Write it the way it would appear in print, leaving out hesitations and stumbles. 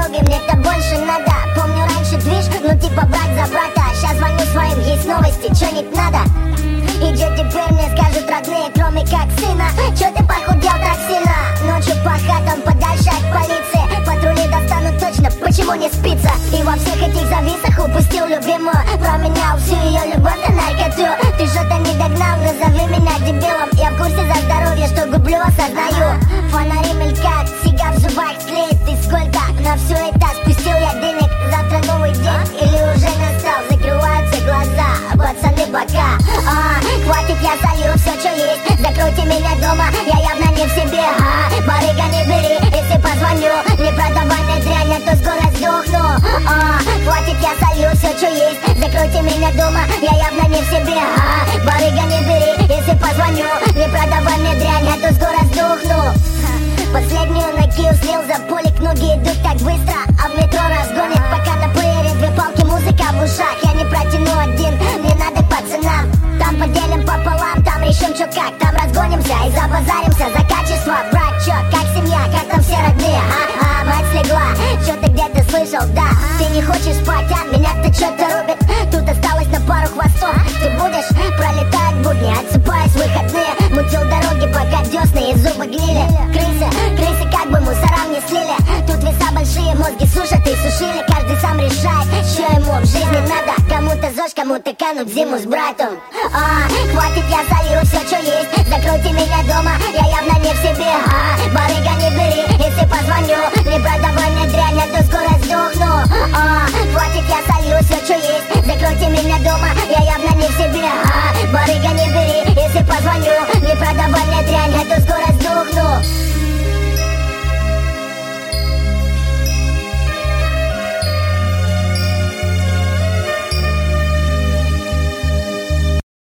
дорогой, мне-то больше надо. Помню раньше движ, ну типа брат за брата. Сейчас звоню своим, есть новости, чё-нибудь надо? И где теперь мне скажут родные, кроме как сына? Чё ты похудел так сильно? Ночью по хатам, подальше от полиции. Патрули достанут точно, почему не спится? И во всех этих зависах упустил любимую. Променял всю ее любовь на наркоту. Ты что-то не догнал, назови меня дебилом. Я в курсе за здоровье, что гублю, осознаю. Фонари мелькают, сигар в зубах тлеет. И сколько на все это спустил я денег? Завтра новый день или уже настал? Закрываются глаза, пацаны пока. Хватит, я солью все, что есть. Закройте меня дома, я явно не в себе. Барыга, не бери, если позвоню. Не продавай мне дрянь, а то скоро сдохну. Хватит, я солью все, что есть. Закройте меня дома, я явно не в себе. Барыга, не бери, если позвоню. Не продавай мне дрянь, а то скоро сдохну. Последнюю на килл слил за полик. Ноги идут так быстро, а в метро разгонит. Пока на плеере две палки, музыка в ушах. Я не протяну один, мне надо к пацанам. Там поделим пополам, там решим чё как. Там разгонимся и забазаримся за качество. Брат, чё, как семья, как там все родные? Мать слегла, чё ты где-то слышал, да? Ты не хочешь спать, а меня-то чё-то рубит. Тут осталось на пару хвостов. Ты будешь пролетать будни, отсыпаясь в выходные. Мутил дороги, пока десны и зубы гнили. Крысы как бы мусорам не слили. Тут веса большие, мозги сушат и сушили. Каждый сам решает, что ему в жизни надо. Кому-то ЗОЖ, кому-то кануть зиму с братом. Хватит, я солью все, что есть. Закройте меня дома, я явно не в себе. Барыга, не бери, если позвоню.